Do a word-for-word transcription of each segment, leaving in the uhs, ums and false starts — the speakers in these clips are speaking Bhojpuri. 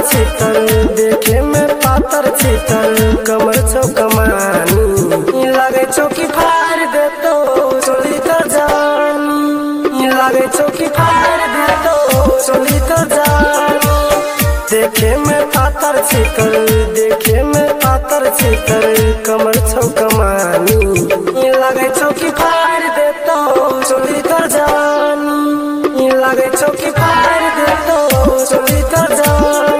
छितर देखे में पातर छितर कमर छो कमानी लागे चौकी फाड़ दे तो चोली तो जानी लागे चौकी फाड़ दे तो चोली तो जानी देखे में पातर छितर देखे में पातर छितर कमर छो कमानी लागे चौकी फाड़ दे तो चोली तो जानी लागे चौकी फाड़ दे तो चोली तो जानी।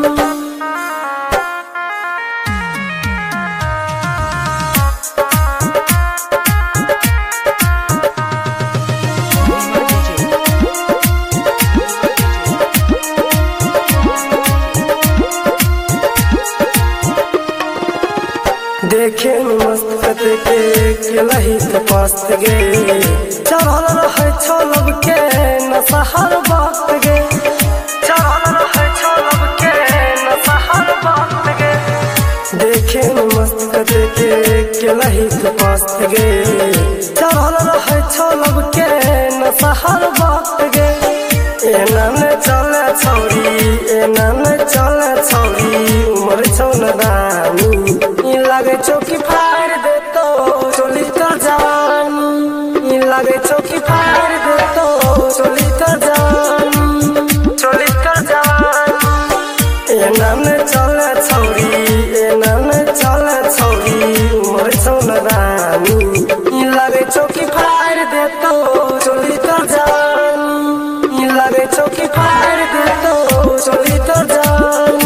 देखे में मस्त कते के केलही तो पास्त गे चढ़ल रहे छो लब के नशा हर वक्त गे चढ़ल रहे छो लब के नशा हर वक्त गे देखे में मस्त कते के केलही तो पास्त गे चढ़ल रहे छो लब के नशा हर वक्त गे एना में चले छौरी एना में चले छौरी उमर छौ नदानी लागे चौकी फाड़ दे तो चोली तो जानी लागे चौकी फाड़ दे तो चोली तो जानी चोली तो जानी एना में चले छौरी एना में चले छौरी उमर छौ नदानी लागे चौकी फाड़ दे तो चोली तो जानी लागे चौकी फाड़ दे तो चोली तो जानी।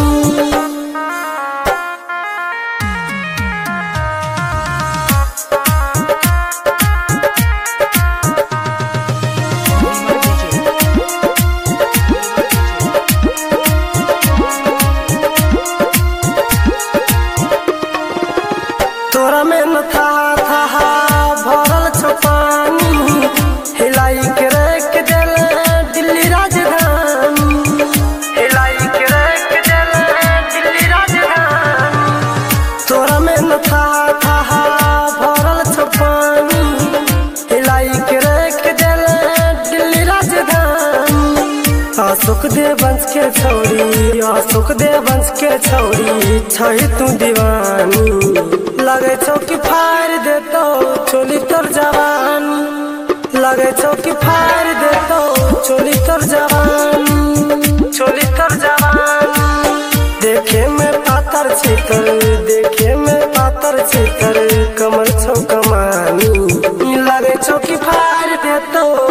तोरा में न था था भरल छो पानी हिलाई के रख देल दिल्ली राजधानी हिलाई के रख देल दिल्ली राजधानी तोरा में न था था भरल छो पानी हिलाई के रख देल दिल्ली राजधानी अशोक दे वंश के छौरी अशोक दे वंश के छौरी छै तू दीवानी लगे चौकी फाड़ दे तो चोली तोर जवानी लगे चौकी फाड़ दे तो चोली तोर जवानी चोली तोर जवानी देखे में पातर छितर देखे में पातर छितर कमर छो कमानी लगे चौकी फाड़ दे तो